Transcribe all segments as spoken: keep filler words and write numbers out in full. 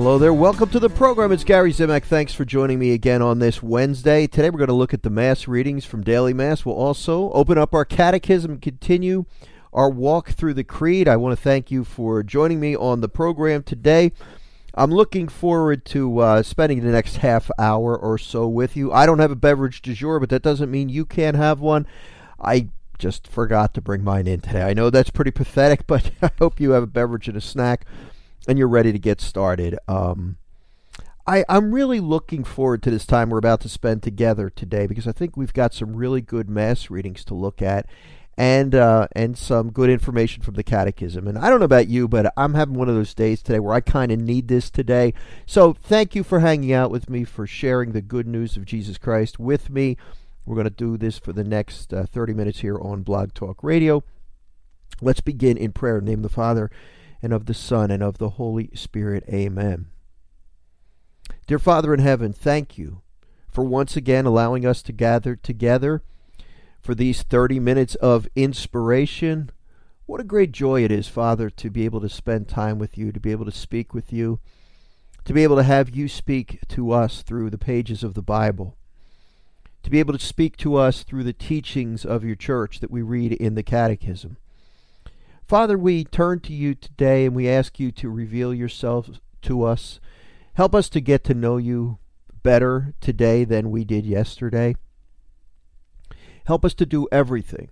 Hello there. Welcome to the program. It's Gary Zimak. Thanks for joining me again on this Wednesday. Today we're going to look at the Mass readings from Daily Mass. We'll also open up our catechism and continue our walk through the Creed. I want to thank you for joining me on the program today. I'm looking forward to uh, spending the next half hour or so with you. I don't have a beverage du jour, but that doesn't mean you can't have one. I just forgot to bring mine in today. I know that's pretty pathetic, but I hope you have a beverage and a snack and you're ready to get started. Um, I, I'm really looking forward to this time we're about to spend together today, because I think we've got some really good Mass readings to look at, and uh, and some good information from the Catechism. And I don't know about you, but I'm having one of those days today where I kind of need this today. So thank you for hanging out with me, for sharing the good news of Jesus Christ with me. We're going to do this for the next uh, thirty minutes here on Blog Talk Radio. Let's begin in prayer. In the name of the Father, and of the Son, and of the Holy Spirit. Amen. Dear Father in heaven, thank you for once again allowing us to gather together for these thirty minutes of inspiration. What a great joy it is, Father, to be able to spend time with you, to be able to speak with you, to be able to have you speak to us through the pages of the Bible, to be able to speak to us through the teachings of your church that we read in the Catechism. Father, we turn to you today and we ask you to reveal yourself to us. Help us to get to know you better today than we did yesterday. Help us to do everything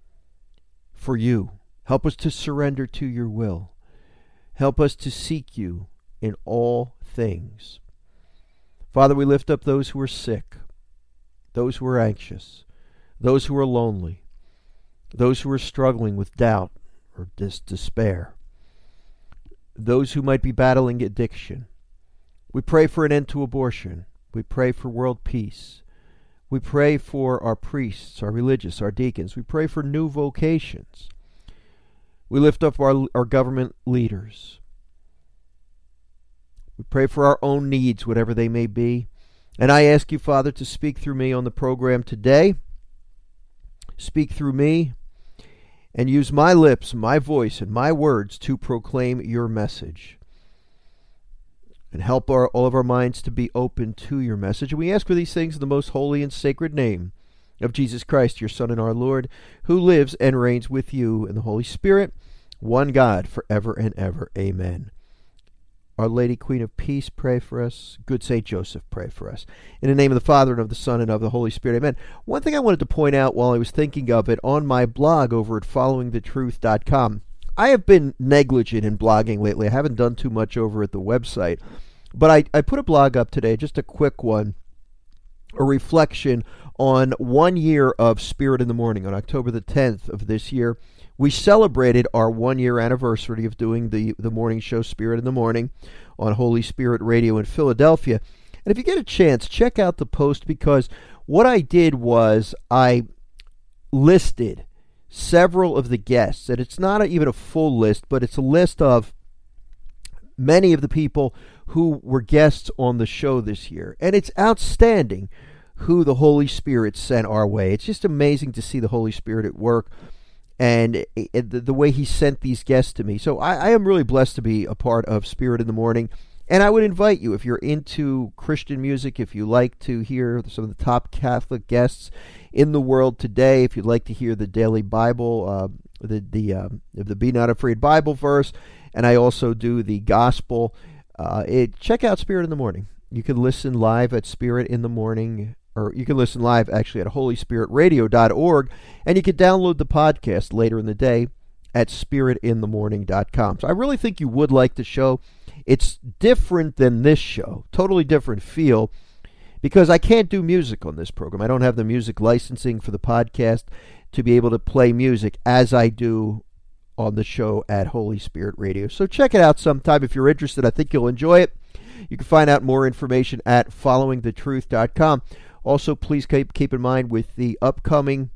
for you. Help us to surrender to your will. Help us to seek you in all things. Father, we lift up those who are sick, those who are anxious, those who are lonely, those who are struggling with doubt or dis- despair, those who might be battling addiction. We pray for an end to abortion. We pray for world peace. We pray for our priests, our religious, our deacons. We pray for new vocations. We lift up our, our government leaders. We pray for our own needs, whatever they may be. And I ask you, Father, to speak through me on the program today. Speak through me and use my lips, my voice, and my words to proclaim your message. And help our, all of our minds to be open to your message. And we ask for these things in the most holy and sacred name of Jesus Christ, your Son and our Lord, who lives and reigns with you in the Holy Spirit, one God, forever and ever. Amen. Our Lady, Queen of Peace, pray for us. Good Saint Joseph, pray for us. In the name of the Father, and of the Son, and of the Holy Spirit. Amen. One thing I wanted to point out while I was thinking of it, on my blog over at following the truth dot com, I have been negligent in blogging lately. I haven't done too much over at the website. But I, I put a blog up today, just a quick one, a reflection on one year of Spirit in the Morning. On October the tenth of this year, we celebrated our one-year anniversary of doing the, the morning show Spirit in the Morning on Holy Spirit Radio in Philadelphia. And if you get a chance, check out the post, because what I did was I listed several of the guests. And it's not a, even a full list, but it's a list of many of the people who were guests on the show this year. And it's outstanding who the Holy Spirit sent our way. It's just amazing to see the Holy Spirit at work, and the way he sent these guests to me. So I, I am really blessed to be a part of Spirit in the Morning. And I would invite you, if you're into Christian music, if you like to hear some of the top Catholic guests in the world today, if you'd like to hear the daily Bible, uh, the the uh, the Be Not Afraid Bible verse, and I also do the gospel, uh, it, check out Spirit in the Morning. You can listen live at Spirit in the Morning, or you can listen live actually at holy spirit radio dot org, and you can download the podcast later in the day at spirit in the morning dot com. So I really think you would like the show. It's different than this show, totally different feel, because I can't do music on this program. I don't have the music licensing for the podcast to be able to play music as I do on the show at Holy Spirit Radio. So check it out sometime if you're interested. I think you'll enjoy it. You can find out more information at following the truth dot com. Also, please keep, keep in mind with the upcoming,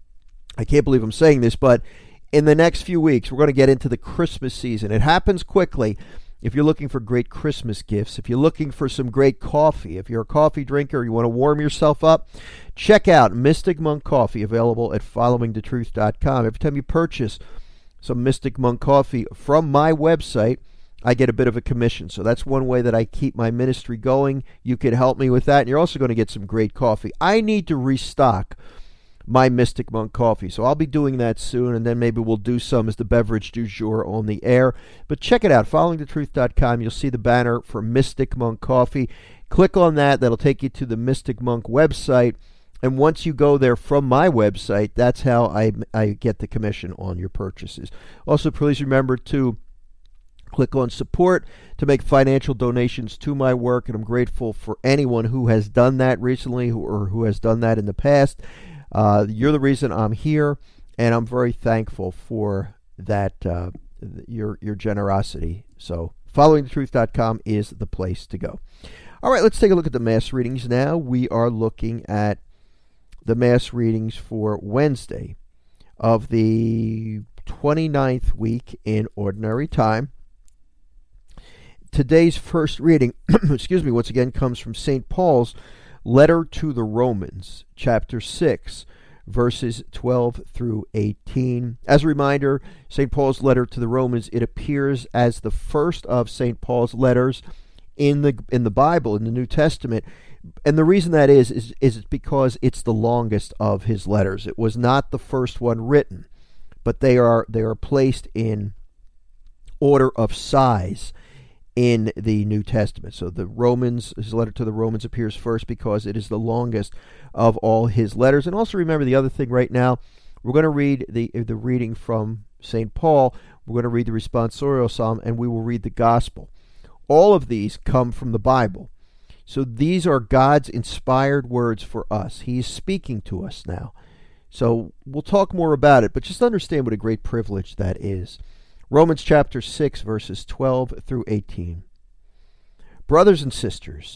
I can't believe I'm saying this, but in the next few weeks, we're going to get into the Christmas season. It happens quickly. If you're looking for great Christmas gifts, if you're looking for some great coffee, if you're a coffee drinker, you want to warm yourself up, check out Mystic Monk Coffee, available at following the truth dot com. Every time you purchase some Mystic Monk Coffee from my website, I get a bit of a commission. So that's one way that I keep my ministry going. You could help me with that. And you're also going to get some great coffee. I need to restock my Mystic Monk coffee. So I'll be doing that soon, and then maybe we'll do some as the beverage du jour on the air. But check it out, following the truth dot com. You'll see the banner for Mystic Monk coffee. Click on that. That'll take you to the Mystic Monk website. And once you go there from my website, that's how I, I get the commission on your purchases. Also, please remember to click on support to make financial donations to my work. And I'm grateful for anyone who has done that recently who, or who has done that in the past. Uh, you're the reason I'm here, and I'm very thankful for that, uh, your your generosity. So following the truth dot com is the place to go. All right, let's take a look at the Mass readings now. We are looking at the Mass readings for Wednesday of the twenty-ninth week in Ordinary Time. Today's first reading, excuse me, once again comes from Saint Paul's letter to the Romans, chapter six, verses twelve through eighteen. As a reminder, Saint Paul's letter to the Romans, it appears as the first of Saint Paul's letters in the in the Bible, in the New Testament. And the reason that is, is, is because it's the longest of his letters. It was not the first one written, but they are they are placed in order of size in the New Testament. So the Romans, his letter to the Romans appears first because it is the longest of all his letters. And also remember the other thing right now, we're going to read the the reading from Saint Paul, we're going to read the responsorial psalm, and we will read the gospel. All of these come from the Bible. So these are God's inspired words for us. He is speaking to us now. So we'll talk more about it, but just understand what a great privilege that is. Romans chapter six, verses twelve through eighteen. Brothers and sisters,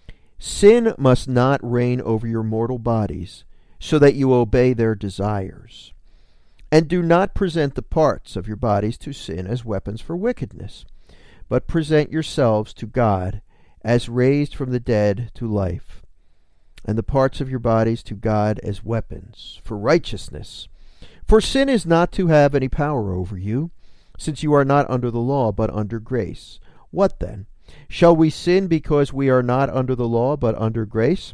sin must not reign over your mortal bodies, so that you obey their desires. And do not present the parts of your bodies to sin as weapons for wickedness, but present yourselves to God as raised from the dead to life, and the parts of your bodies to God as weapons for righteousness. For sin is not to have any power over you, since you are not under the law, but under grace. What then? Shall we sin because we are not under the law, but under grace?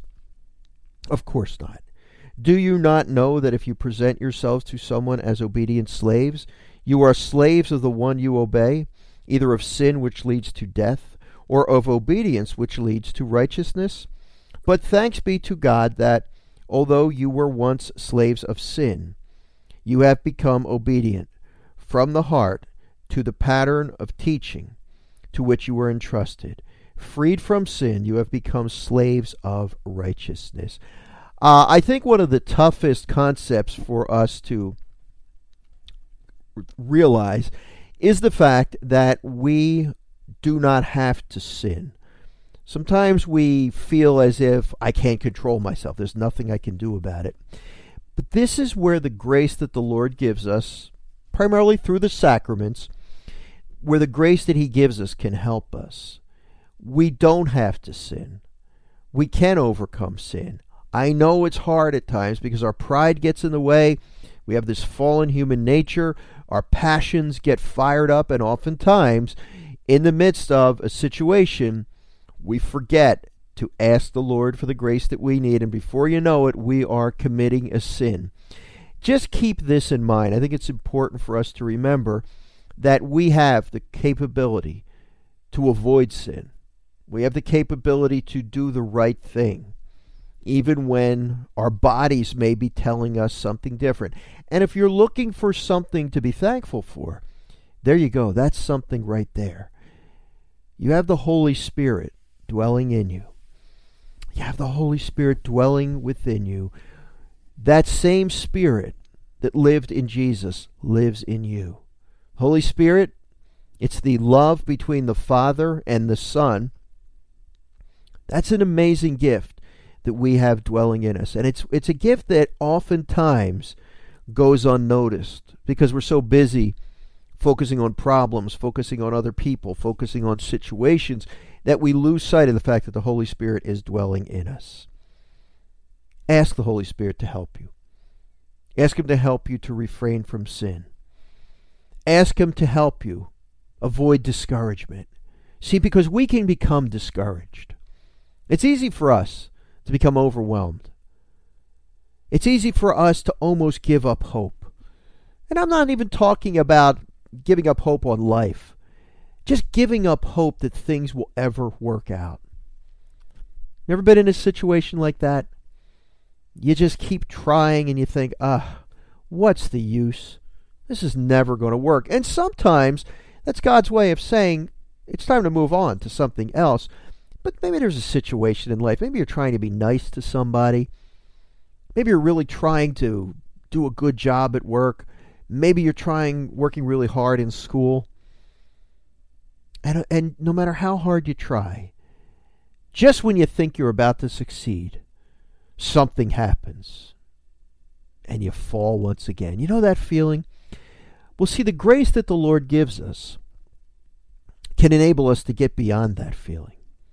Of course not. Do you not know that if you present yourselves to someone as obedient slaves, you are slaves of the one you obey, either of sin which leads to death, or of obedience which leads to righteousness? But thanks be to God that, although you were once slaves of sin, you have become obedient from the heart to the pattern of teaching to which you were entrusted. Freed from sin, you have become slaves of righteousness. Uh, I think one of the toughest concepts for us to realize is the fact that we do not have to sin. Sometimes we feel as if I can't control myself. There's nothing I can do about it. But this is where the grace that the Lord gives us, primarily through the sacraments, where the grace that he gives us can help us. We don't have to sin. We can overcome sin. I know it's hard at times because our pride gets in the way. We have this fallen human nature. Our passions get fired up, and oftentimes, in the midst of a situation, we forget to ask the Lord for the grace that we need, and before you know it, we are committing a sin. Just keep this in mind. I think it's important for us to remember that we have the capability to avoid sin. We have the capability to do the right thing, even when our bodies may be telling us something different. And if you're looking for something to be thankful for, there you go. That's something right there. You have the Holy Spirit dwelling in you. You have the Holy Spirit dwelling within you. That same Spirit that lived in Jesus lives in you. Holy Spirit, it's the love between the Father and the Son. That's an amazing gift that we have dwelling in us. And it's it's a gift that oftentimes goes unnoticed because we're so busy focusing on problems, focusing on other people, focusing on situations, that we lose sight of the fact that the Holy Spirit is dwelling in us. Ask the Holy Spirit to help you. Ask him to help you to refrain from sin. Ask him to help you avoid discouragement. See, because we can become discouraged. It's easy for us to become overwhelmed. It's easy for us to almost give up hope. And I'm not even talking about giving up hope on life. Just giving up hope that things will ever work out. Never been in a situation like that? You just keep trying and you think, ah, what's the use? This is never going to work. And sometimes that's God's way of saying it's time to move on to something else. But maybe there's a situation in life. Maybe you're trying to be nice to somebody. Maybe you're really trying to do a good job at work. Maybe you're trying, working really hard in school. And, and no matter how hard you try, just when you think you're about to succeed, something happens. And you fall once again. You know that feeling? Well, see, the grace that the Lord gives us can enable us to get beyond that feeling.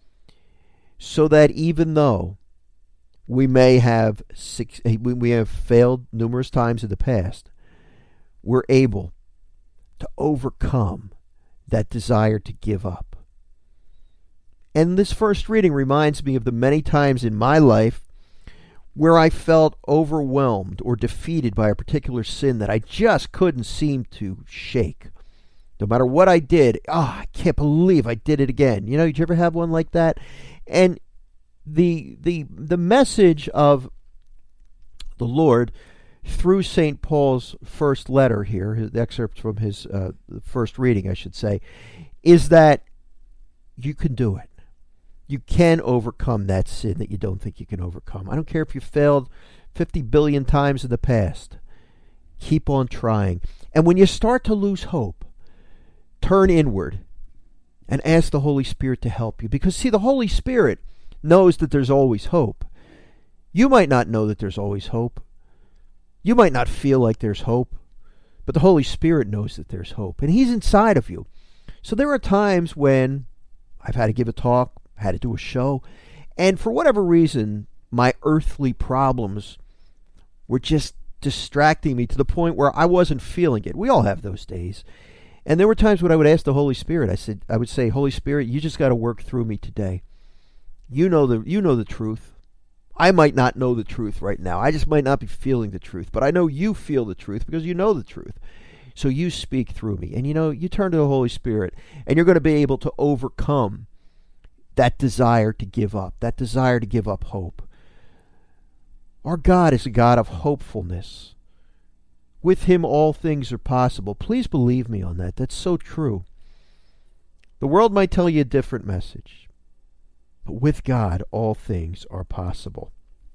So that even though we may have six, we have failed numerous times in the past, we're able to overcome that desire to give up. And this first reading reminds me of the many times in my life where I felt overwhelmed or defeated by a particular sin that I just couldn't seem to shake. No matter what I did, oh, I can't believe I did it again. You know, did you ever have one like that? And the the the message of the Lord through Saint Paul's first letter here, the excerpt from his uh, first reading, I should say, is that you can do it. You can overcome that sin that you don't think you can overcome. I don't care if you failed fifty billion times in the past. Keep on trying. And when you start to lose hope, turn inward and ask the Holy Spirit to help you. Because, see, the Holy Spirit knows that there's always hope. You might not know that there's always hope. You might not feel like there's hope. But the Holy Spirit knows that there's hope. And He's inside of you. So there are times when I've had to give a talk, had to do a show, and for whatever reason, my earthly problems were just distracting me to the point where I wasn't feeling it. We all have those days. And there were times when I would ask the Holy Spirit, I said, I would say, Holy Spirit, you just got to work through me today. You know the you know the truth. I might not know the truth right now. I just might not be feeling the truth, but I know you feel the truth because you know the truth. So you speak through me. And you know, you turn to the Holy Spirit, and you're going to be able to overcome that desire to give up, that desire to give up hope. Our God is a God of hopefulness. With Him, all things are possible. Please believe me on that. That's so true. The world might tell you a different message, but with God, all things are possible.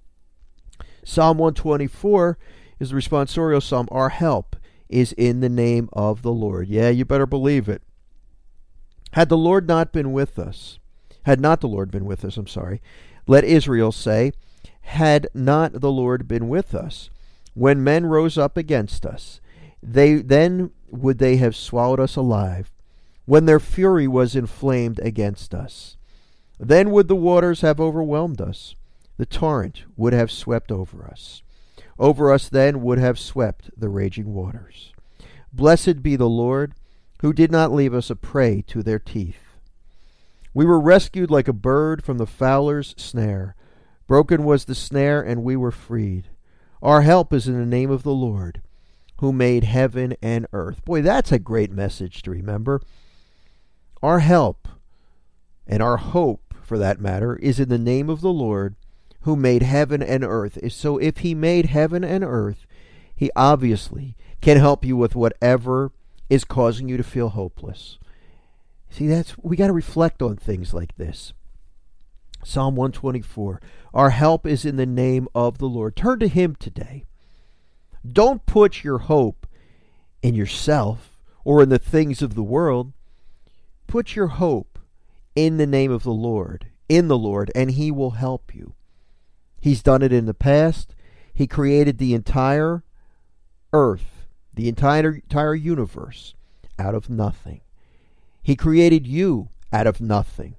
Psalm one twenty-four is the responsorial psalm. Our help is in the name of the Lord. Yeah, you better believe it. Had the Lord not been with us, Had not the Lord been with us, I'm sorry. Let Israel say, had not the Lord been with us, when men rose up against us, they then would they have swallowed us alive, when their fury was inflamed against us. Then would the waters have overwhelmed us, the torrent would have swept over us. Over us then would have swept the raging waters. Blessed be the Lord, who did not leave us a prey to their teeth. We were rescued like a bird from the fowler's snare. Broken was the snare, and we were freed. Our help is in the name of the Lord, who made heaven and earth. Boy, that's a great message to remember. Our help, and our hope, for that matter, is in the name of the Lord, who made heaven and earth. So if He made heaven and earth, He obviously can help you with whatever is causing you to feel hopeless. See, that's we got to reflect on things like this. Psalm one twenty-four. Our help is in the name of the Lord. Turn to Him today. Don't put your hope in yourself or in the things of the world. Put your hope in the name of the Lord, in the Lord, and He will help you. He's done it in the past. He created the entire earth, the entire, entire universe out of nothing. He created you out of nothing.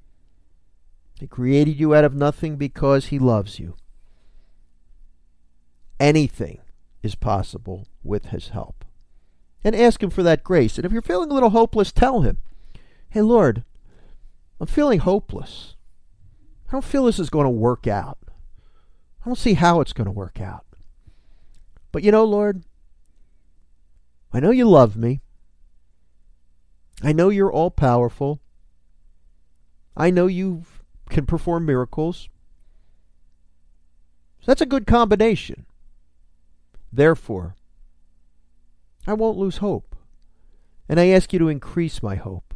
He created you out of nothing because He loves you. Anything is possible with His help. and ask Him for that grace. And if you're feeling a little hopeless, tell Him, hey, Lord, I'm feeling hopeless. I don't feel this is going to work out. I don't see how it's going to work out. But you know, Lord, I know you love me. I know you're all-powerful. I know you can perform miracles. So that's a good combination. Therefore, I won't lose hope. And I ask you to increase my hope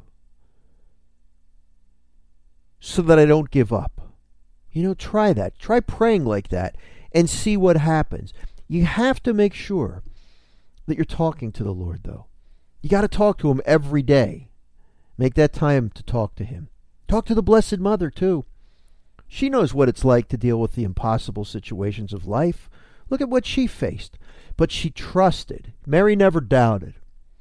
so that I don't give up. You know, try that. Try praying like that and see what happens. You have to make sure that you're talking to the Lord, though. You got to talk to Him every day. Make that time to talk to Him. Talk to the Blessed Mother, too. She knows what it's like to deal with the impossible situations of life. Look at what she faced. But she trusted. Mary never doubted.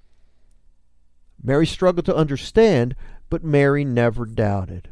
Mary struggled to understand, but Mary never doubted.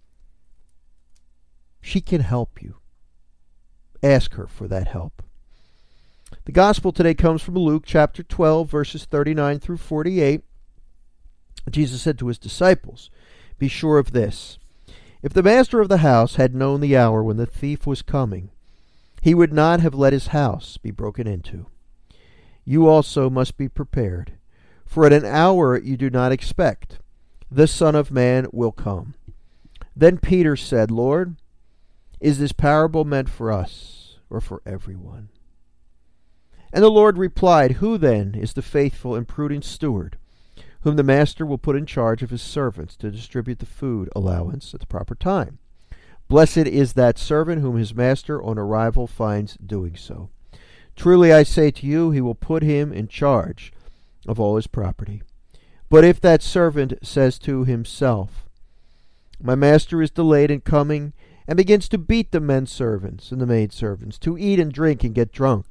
She can help you. Ask her for that help. The gospel today comes from Luke chapter twelve, verses thirty-nine through forty-eight. Jesus said to His disciples, "Be sure of this. If the master of the house had known the hour when the thief was coming, he would not have let his house be broken into. You also must be prepared, for at an hour you do not expect, the Son of Man will come." Then Peter said, "Lord, is this parable meant for us or for everyone?" And the Lord replied, "Who then is the faithful and prudent steward, whom the master will put in charge of his servants to distribute the food allowance at the proper time? Blessed is that servant whom his master on arrival finds doing so. Truly I say to you, he will put him in charge of all his property. But if that servant says to himself, 'My master is delayed in coming,' and begins to beat the men servants and the maid servants, to eat and drink and get drunk,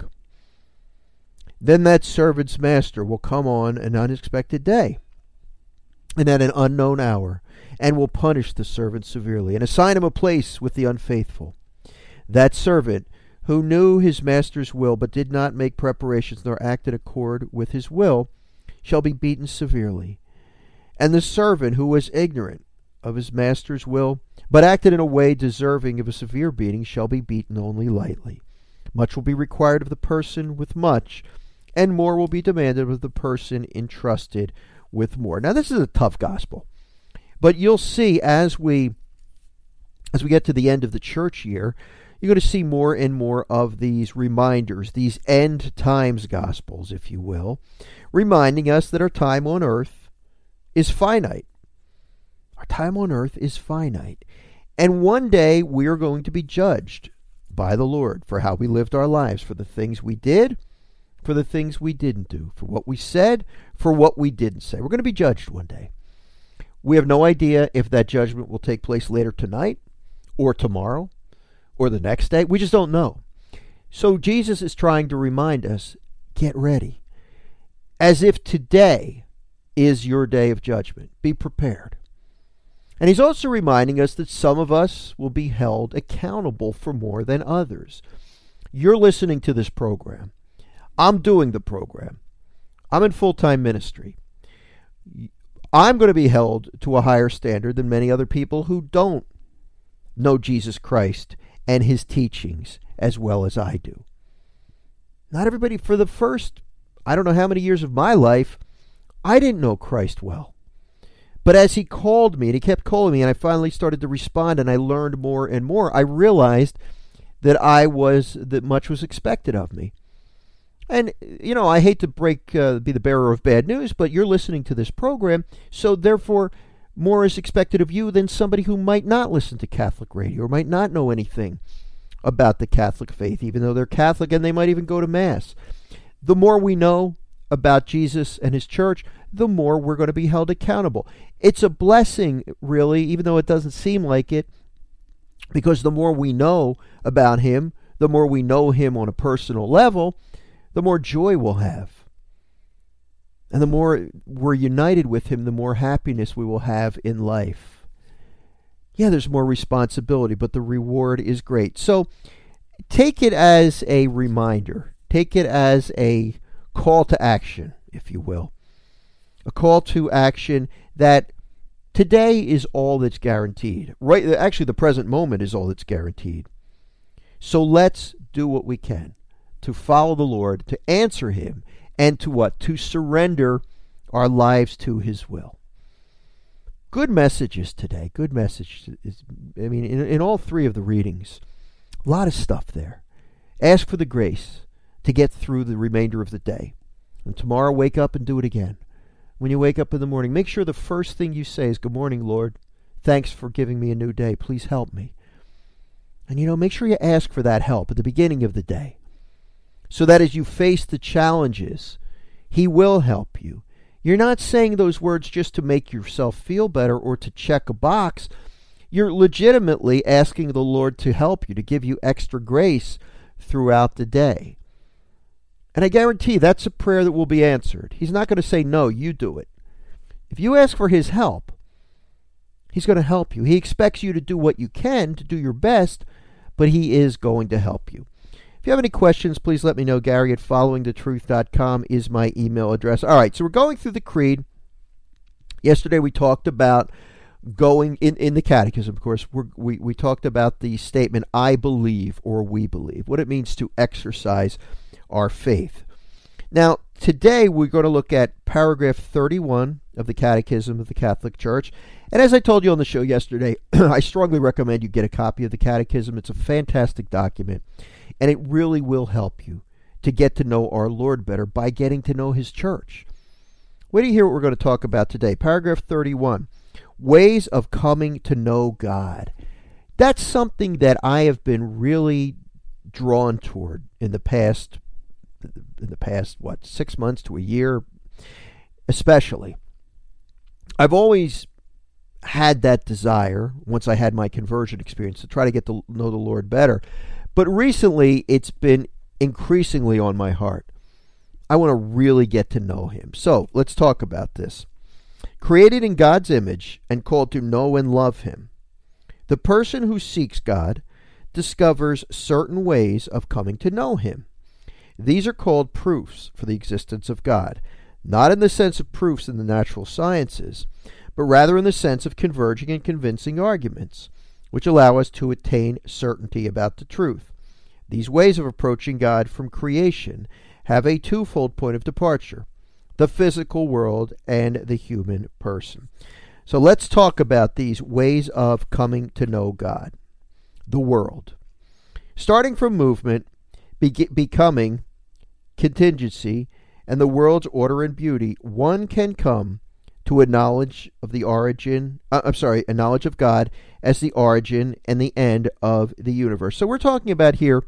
then that servant's master will come on an unexpected day and at an unknown hour, and will punish the servant severely, and assign him a place with the unfaithful. That servant who knew his master's will, but did not make preparations nor act in accord with his will, shall be beaten severely. And the servant who was ignorant of his master's will, but acted in a way deserving of a severe beating, shall be beaten only lightly. Much will be required of the person with much, and more will be demanded of the person entrusted with more." Now, this is a tough gospel, but you'll see as we as we get to the end of the church year, you're going to see more and more of these reminders, these end times gospels, if you will, reminding us that our time on earth is finite. Our time on earth is finite. And one day we are going to be judged by the Lord for how we lived our lives, for the things we did, for the things we didn't do, for what we said, for what we didn't say. We're going to be judged one day. We have no idea if that judgment will take place later tonight or tomorrow or the next day. We just don't know. So Jesus is trying to remind us, get ready. As if today is your day of judgment. Be prepared. And he's also reminding us that some of us will be held accountable for more than others. You're listening to this program. I'm doing the program. I'm in full-time ministry. I'm going to be held to a higher standard than many other people who don't know Jesus Christ and His teachings as well as I do. Not everybody, for the first, I don't know how many years of my life, I didn't know Christ well. But as He called me, and He kept calling me, and I finally started to respond, and I learned more and more, I realized that I was, that much was expected of me. And, you know, I hate to break, uh, be the bearer of bad news, but you're listening to this program, so therefore more is expected of you than somebody who might not listen to Catholic radio or might not know anything about the Catholic faith, even though they're Catholic and they might even go to Mass. The more we know about Jesus and His church, the more we're going to be held accountable. It's a blessing, really, even though it doesn't seem like it, because the more we know about Him, the more we know Him on a personal level, the more joy we'll have. And the more we're united with Him, the more happiness we will have in life. Yeah, there's more responsibility, but the reward is great. So take it as a reminder. Take it as a call to action, if you will. A call to action that today is all that's guaranteed. Right, actually, the present moment is all that's guaranteed. So let's do what we can to follow the Lord, to answer Him, and to what? To surrender our lives to His will. Good messages today. Good message. I mean, in, in all three of the readings, a lot of stuff there. Ask for the grace to get through the remainder of the day. And tomorrow, wake up and do it again. When you wake up in the morning, make sure the first thing you say is, "Good morning, Lord. Thanks for giving me a new day. Please help me." And, you know, make sure you ask for that help at the beginning of the day, so that as you face the challenges, He will help you. You're not saying those words just to make yourself feel better or to check a box. You're legitimately asking the Lord to help you, to give you extra grace throughout the day. And I guarantee that's a prayer that will be answered. He's not going to say, "No, you do it." If you ask for His help, He's going to help you. He expects you to do what you can, to do your best, but He is going to help you. If you have any questions, please let me know. Gary at following the truth dot com is my email address. All right, so we're going through the Creed. Yesterday we talked about going, in, in the Catechism, of course, we're, we, we talked about the statement, "I believe," or "we believe," what it means to exercise our faith. Now, today we're going to look at paragraph thirty-one of the Catechism of the Catholic Church. And as I told you on the show yesterday, I strongly recommend you get a copy of the Catechism. It's a fantastic document, and it really will help you to get to know our Lord better by getting to know His church. Wait till you hear what we're going to talk about today. Paragraph thirty-one, ways of coming to know God. That's something that I have been really drawn toward in the past, in the past, what, six months to a year, especially. I've always had that desire, once I had my conversion experience, to try to get to know the Lord better. But recently, it's been increasingly on my heart. I want to really get to know Him. So, let's talk about this. Created in God's image and called to know and love Him, the person who seeks God discovers certain ways of coming to know Him. These are called proofs for the existence of God, not in the sense of proofs in the natural sciences, but rather in the sense of converging and convincing arguments, which allow us to attain certainty about the truth. These ways of approaching God from creation have a twofold point of departure: the physical world and the human person. So let's talk about these ways of coming to know God. The world. Starting from movement, be- becoming, contingency, and the world's order and beauty, one can come to a knowledge of the origin, uh, I'm sorry, a knowledge of God as the origin and the end of the universe. So we're talking about here,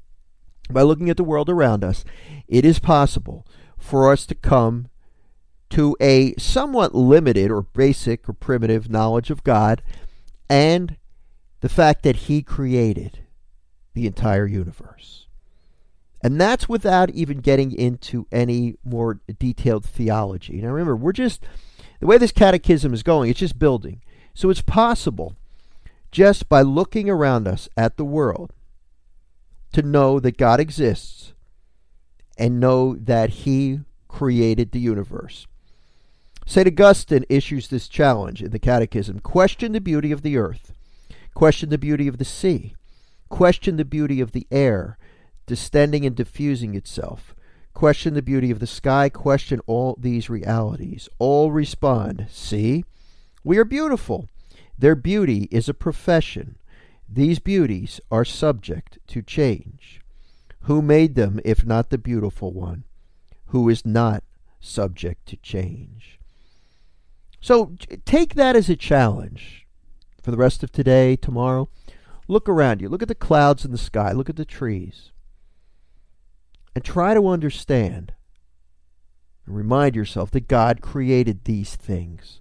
by looking at the world around us, it is possible for us to come to a somewhat limited or basic or primitive knowledge of God and the fact that He created the entire universe. And that's without even getting into any more detailed theology. Now remember, we're just, the way this catechism is going, it's just building. So it's possible, just by looking around us at the world, to know that God exists and know that He created the universe. Saint Augustine issues this challenge in the Catechism. Question the beauty of the earth. Question the beauty of the sea. Question the beauty of the air, distending and diffusing itself. Question the beauty of the sky. Question all these realities. All respond, see, we are beautiful. Their beauty is a profession. These beauties are subject to change. Who made them if not the beautiful one, who is not subject to change? So take that as a challenge for the rest of today, tomorrow. Look around you. Look at the clouds in the sky. Look at the trees. And try to understand and remind yourself that God created these things.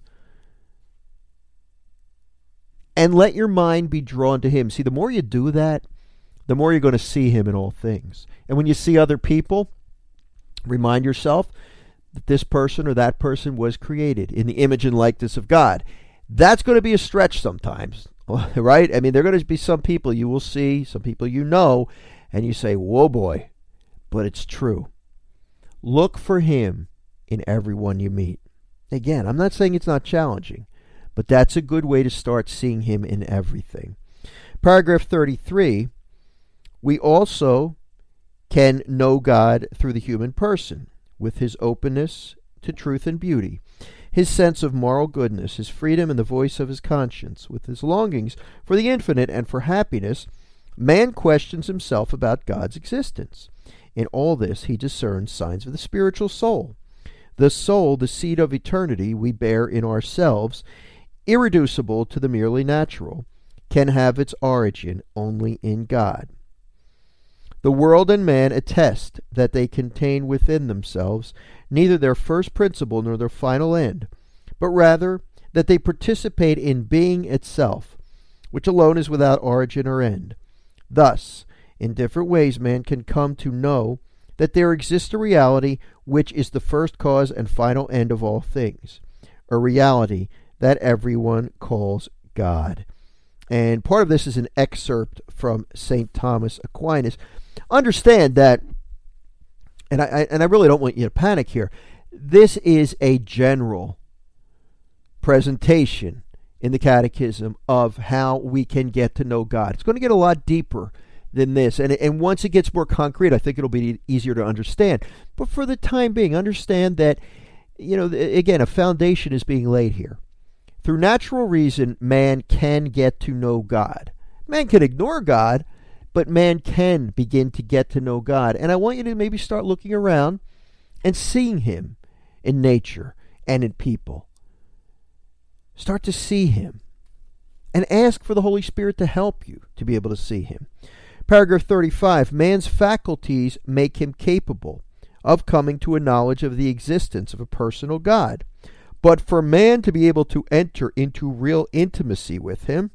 And let your mind be drawn to Him. See, the more you do that, the more you're going to see Him in all things. And when you see other people, remind yourself that this person or that person was created in the image and likeness of God. That's going to be a stretch sometimes, right? I mean, there are going to be some people you will see, some people you know, and you say, whoa, boy, but it's true. Look for Him in everyone you meet. Again, I'm not saying it's not challenging, but that's a good way to start seeing him in everything. Paragraph thirty-three, we also can know God through the human person, with his openness to truth and beauty, his sense of moral goodness, his freedom and the voice of his conscience, with his longings for the infinite and for happiness. Man questions himself about God's existence. In all this, he discerns signs of the spiritual soul. The soul, the seed of eternity we bear in ourselves, irreducible to the merely natural, can have its origin only in God. The world and man attest that they contain within themselves neither their first principle nor their final end, but rather that they participate in being itself, which alone is without origin or end. Thus, in different ways man can come to know that there exists a reality which is the first cause and final end of all things, a reality that everyone calls God. And part of this is an excerpt from Saint Thomas Aquinas. Understand that, and I, I and I really don't want you to panic here, this is a general presentation in the Catechism of how we can get to know God. It's going to get a lot deeper than this, and and once it gets more concrete, I think it'll be easier to understand. But for the time being, understand that, you know, again, a foundation is being laid here. Through natural reason, man can get to know God. Man can ignore God, but man can begin to get to know God. And I want you to maybe start looking around and seeing him in nature and in people. Start to see him and ask for the Holy Spirit to help you to be able to see him. Paragraph thirty-five, man's faculties make him capable of coming to a knowledge of the existence of a personal God. But for man to be able to enter into real intimacy with him,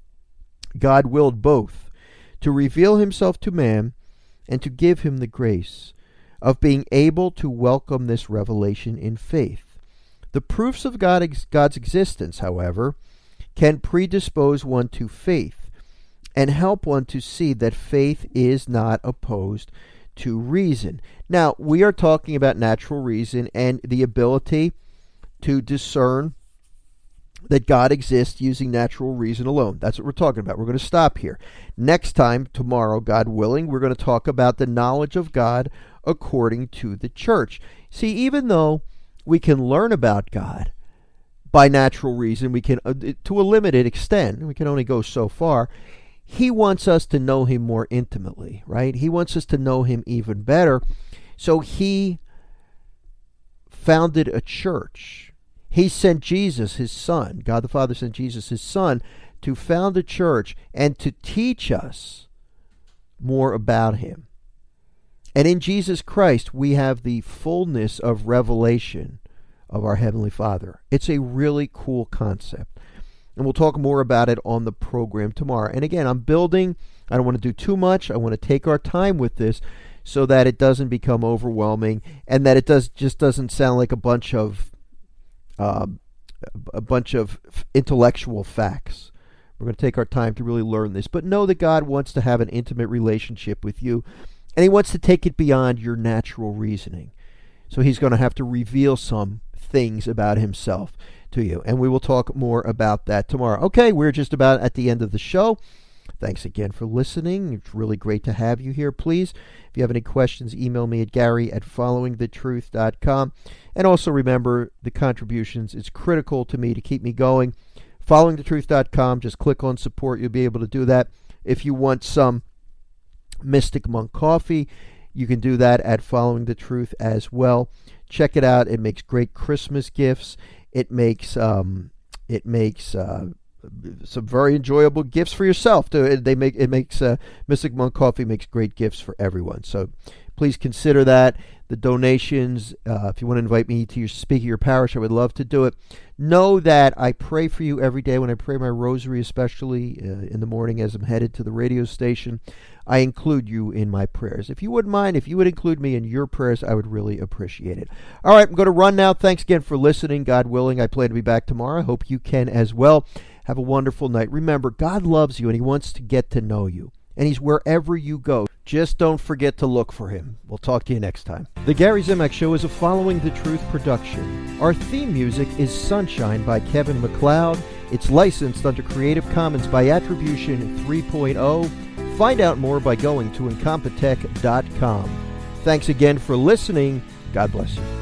God willed both to reveal himself to man and to give him the grace of being able to welcome this revelation in faith. The proofs of God, God's existence, however, can predispose one to faith and help one to see that faith is not opposed to reason. Now, we are talking about natural reason and the ability to discern that God exists using natural reason alone. That's what we're talking about. We're going to stop here. Next time, tomorrow, God willing, we're going to talk about the knowledge of God according to the church. See, even though we can learn about God by natural reason, we can, uh, to a limited extent, we can only go so far, he wants us to know him more intimately, right? He wants us to know him even better. So he founded a church. He sent Jesus, his son. God the Father sent Jesus, his son, to found a church and to teach us more about him. And in Jesus Christ, we have the fullness of revelation of our Heavenly Father. It's a really cool concept. And we'll talk more about it on the program tomorrow. And again, I'm building. I don't want to do too much. I want to take our time with this so that it doesn't become overwhelming and that it does just doesn't sound like a bunch of uh, a bunch of intellectual facts. We're going to take our time to really learn this. But know that God wants to have an intimate relationship with you, and he wants to take it beyond your natural reasoning. So he's going to have to reveal some things about himself to you. And we will talk more about that tomorrow. Okay, we're just about at the end of the show. Thanks again for listening. It's really great to have you here. Please, if you have any questions, email me at Gary at following the truth dot com. And also remember the contributions. It's critical to me to keep me going. following the truth dot com. Just click on support. You'll be able to do that. If you want some Mystic Monk coffee, you can do that at Following the Truth as well. Check it out. It makes great Christmas gifts. It makes um, it makes uh, some very enjoyable gifts for yourself. Too. They make it makes uh, Mystic Monk coffee makes great gifts for everyone. So please consider that. The donations. Uh, if you want to invite me to your speak at your parish, I would love to do it. Know that I pray for you every day when I pray my rosary, especially uh, in the morning as I'm headed to the radio station. I include you in my prayers. If you wouldn't mind, if you would include me in your prayers, I would really appreciate it. All right, I'm going to run now. Thanks again for listening. God willing, I plan to be back tomorrow. I hope you can as well. Have a wonderful night. Remember, God loves you and he wants to get to know you. And he's wherever you go. Just don't forget to look for him. We'll talk to you next time. The Gary Zimak Show is a Following the Truth production. Our theme music is Sunshine by Kevin MacLeod. It's licensed under Creative Commons by Attribution three point oh. Find out more by going to incompetech dot com. Thanks again for listening. God bless you.